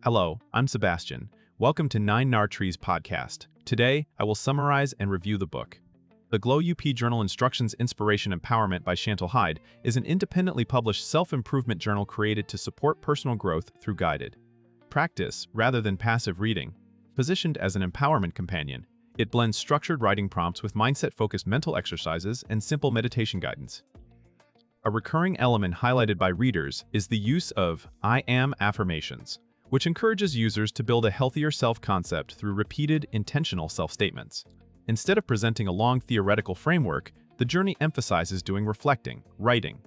Hello, I'm Sebastian. Welcome to 9 Trees podcast. Today, I will summarize and review the book. The Glow UP Journal Instructions Inspiration Empowerment by Chantal Heide is an independently published self-improvement journal created to support personal growth through guided practice rather than passive reading. Positioned as an empowerment companion, it blends structured writing prompts with mindset-focused mental exercises and simple meditation guidance. A recurring element highlighted by readers is the use of I am affirmations, which encourages users to build a healthier self-concept through repeated, intentional self-statements. Instead of presenting a long theoretical framework, the journey emphasizes doing reflecting, writing,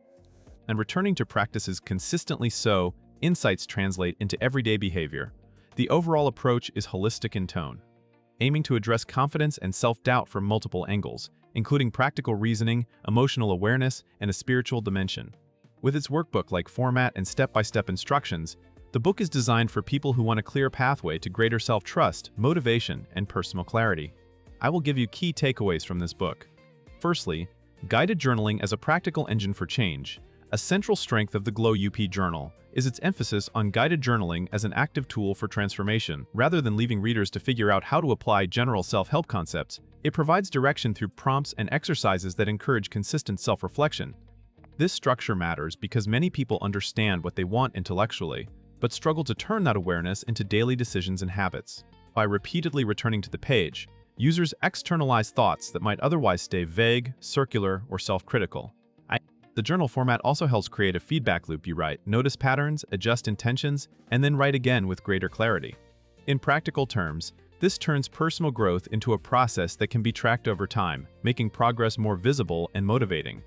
and returning to practices consistently so insights translate into everyday behavior. The overall approach is holistic in tone, aiming to address confidence and self-doubt from multiple angles, including practical reasoning, emotional awareness, and a spiritual dimension. With its workbook-like format and step-by-step instructions, the book is designed for people who want a clear pathway to greater self-trust, motivation, and personal clarity. I will give you key takeaways from this book. Firstly, guided journaling as a practical engine for change. A central strength of the Glow UP journal is its emphasis on guided journaling as an active tool for transformation. Rather than leaving readers to figure out how to apply general self-help concepts, it provides direction through prompts and exercises that encourage consistent self-reflection. This structure matters because many people understand what they want intellectually, but struggle to turn that awareness into daily decisions and habits. By repeatedly returning to the page, users externalize thoughts that might otherwise stay vague, circular, or self-critical. The journal format also helps create a feedback loop. You write, notice patterns, adjust intentions, and then write again with greater clarity. In practical terms, this turns personal growth into a process that can be tracked over time, making progress more visible and motivating.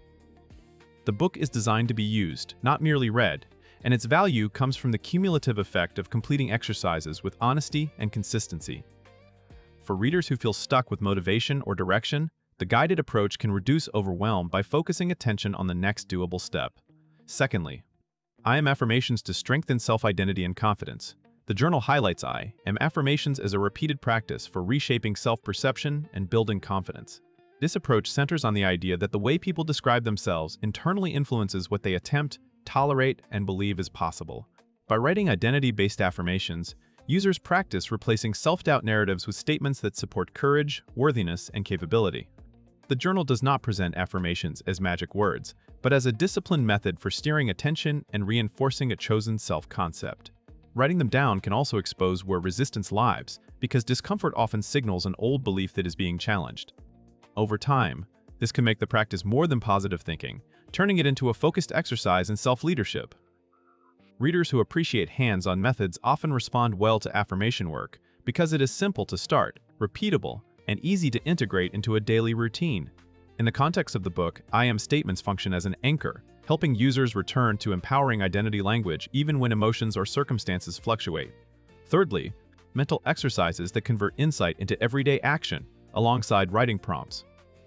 The book is designed to be used, not merely read, and its value comes from the cumulative effect of completing exercises with honesty and consistency. For readers who feel stuck with motivation or direction, the guided approach can reduce overwhelm by focusing attention on the next doable step. Secondly, I am affirmations to strengthen self-identity and confidence. The journal highlights I am affirmations as a repeated practice for reshaping self-perception and building confidence. This approach centers on the idea that the way people describe themselves internally influences what they attempt, tolerate, and believe is possible. By writing identity-based affirmations, users practice replacing self-doubt narratives with statements that support courage, worthiness, and capability. The journal does not present affirmations as magic words, but as a disciplined method for steering attention and reinforcing a chosen self-concept. Writing them down can also expose where resistance lies, because discomfort often signals an old belief that is being challenged. Over time, this can make the practice more than positive thinking, turning it into a focused exercise in self-leadership. Readers who appreciate hands-on methods often respond well to affirmation work because it is simple to start, repeatable, and easy to integrate into a daily routine. In the context of the book, I am statements function as an anchor, helping users return to empowering identity language even when emotions or circumstances fluctuate. Thirdly, mental exercises that convert insight into everyday action, alongside writing prompts.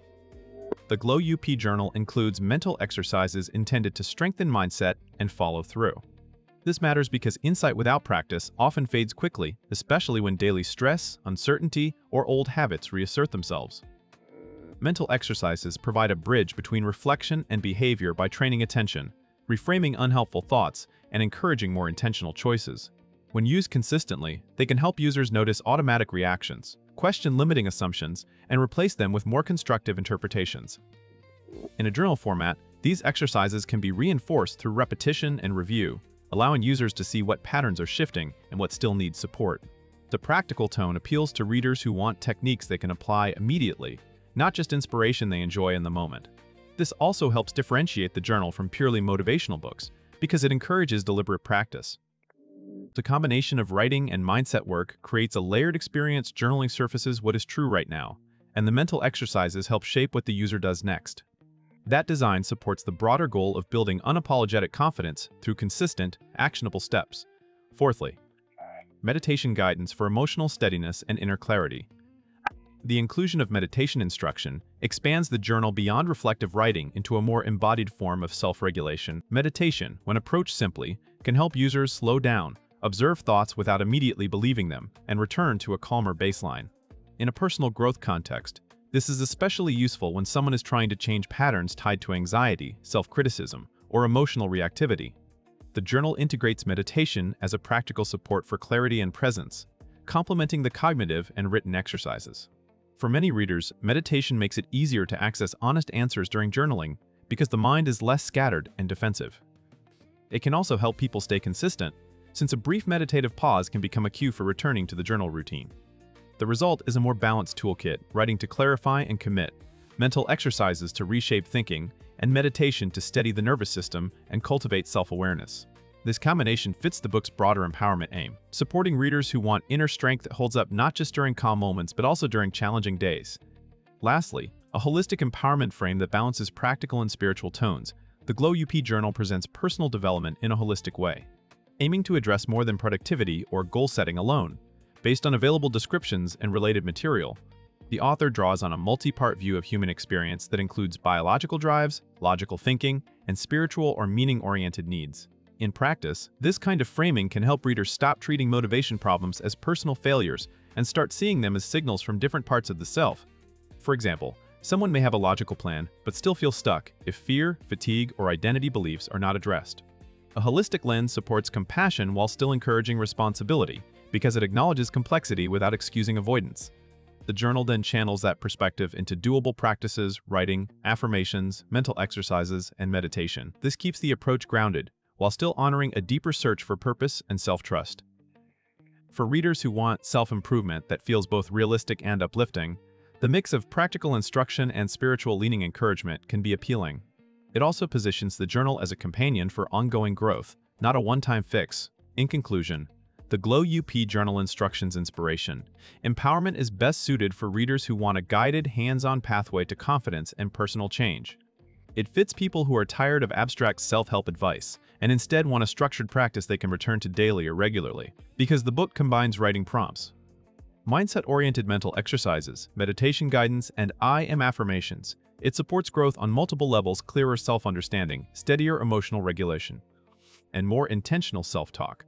The Glow UP journal includes mental exercises intended to strengthen mindset and follow through. This matters because insight without practice often fades quickly, especially when daily stress, uncertainty, or old habits reassert themselves. Mental exercises provide a bridge between reflection and behavior by training attention, reframing unhelpful thoughts, and encouraging more intentional choices. When used consistently, they can help users notice automatic reactions, question limiting assumptions, and replace them with more constructive interpretations. In a journal format, these exercises can be reinforced through repetition and review, allowing users to see what patterns are shifting and what still needs support. The practical tone appeals to readers who want techniques they can apply immediately, not just inspiration they enjoy in the moment. This also helps differentiate the journal from purely motivational books, because it encourages deliberate practice. The combination of writing and mindset work creates a layered experience. Journaling surfaces what is true right now, and the mental exercises help shape what the user does next. That design supports the broader goal of building unapologetic confidence through consistent, actionable steps. Fourthly, meditation guidance for emotional steadiness and inner clarity. The inclusion of meditation instruction expands the journal beyond reflective writing into a more embodied form of self-regulation. Meditation, when approached simply, can help users slow down, observe thoughts without immediately believing them, and return to a calmer baseline. In a personal growth context, this is especially useful when someone is trying to change patterns tied to anxiety, self-criticism, or emotional reactivity. The journal integrates meditation as a practical support for clarity and presence, complementing the cognitive and written exercises. For many readers, meditation makes it easier to access honest answers during journaling because the mind is less scattered and defensive. It can also help people stay consistent, since a brief meditative pause can become a cue for returning to the journal routine. The result is a more balanced toolkit, writing to clarify and commit, mental exercises to reshape thinking, and meditation to steady the nervous system and cultivate self-awareness. This combination fits the book's broader empowerment aim, supporting readers who want inner strength that holds up not just during calm moments but also during challenging days. Lastly, a holistic empowerment frame that balances practical and spiritual tones, the Glow UP Journal presents personal development in a holistic way, aiming to address more than productivity or goal setting alone. Based on available descriptions and related material, the author draws on a multi-part view of human experience that includes biological drives, logical thinking, and spiritual or meaning-oriented needs. In practice, this kind of framing can help readers stop treating motivation problems as personal failures and start seeing them as signals from different parts of the self. For example, someone may have a logical plan but still feel stuck if fear, fatigue, or identity beliefs are not addressed. A holistic lens supports compassion while still encouraging responsibility because it acknowledges complexity without excusing avoidance. The journal then channels that perspective into doable practices, writing, affirmations, mental exercises, and meditation. This keeps the approach grounded, while still honoring a deeper search for purpose and self-trust. For readers who want self-improvement that feels both realistic and uplifting, the mix of practical instruction and spiritual-leaning encouragement can be appealing. It also positions the journal as a companion for ongoing growth, not a one-time fix. In conclusion, the Glow UP Journal Instructions Inspiration. Empowerment is best suited for readers who want a guided, hands-on pathway to confidence and personal change. It fits people who are tired of abstract self-help advice and instead want a structured practice they can return to daily or regularly, because the book combines writing prompts, mindset-oriented mental exercises, meditation guidance, and I am affirmations. It supports growth on multiple levels: clearer self-understanding, steadier emotional regulation, and more intentional self-talk.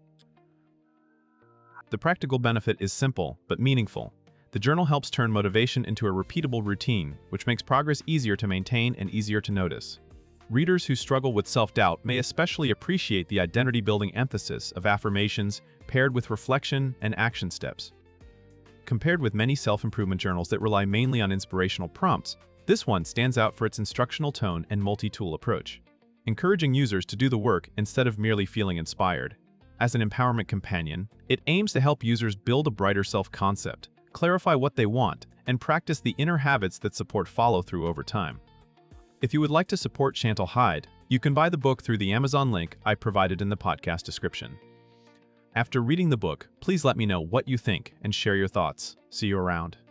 The practical benefit is simple but meaningful. The journal helps turn motivation into a repeatable routine, which makes progress easier to maintain and easier to notice. Readers who struggle with self-doubt may especially appreciate the identity-building emphasis of affirmations paired with reflection and action steps. Compared with many self-improvement journals that rely mainly on inspirational prompts, this one stands out for its instructional tone and multi-tool approach, encouraging users to do the work instead of merely feeling inspired. As an empowerment companion, it aims to help users build a brighter self-concept, clarify what they want, and practice the inner habits that support follow-through over time. If you would like to support Chantal Hyde, you can buy the book through the Amazon link I provided in the podcast description. After reading the book, please let me know what you think and share your thoughts. See you around.